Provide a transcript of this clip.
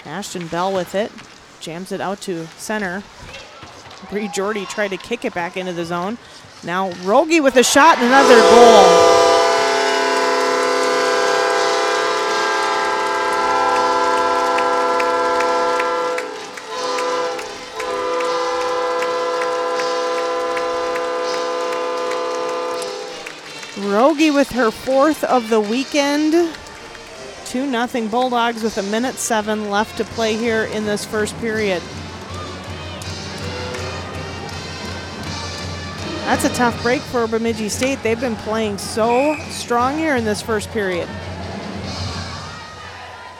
Ashton Bell with it. Jams it out to center. Bree Jordy tried to kick it back into the zone. Now Rogie with a shot and another goal. Rogie with her 4th of the weekend. 2-0 Bulldogs with 1:07 left to play here in this first period. That's a tough break for Bemidji State. They've been playing so strong here in this first period.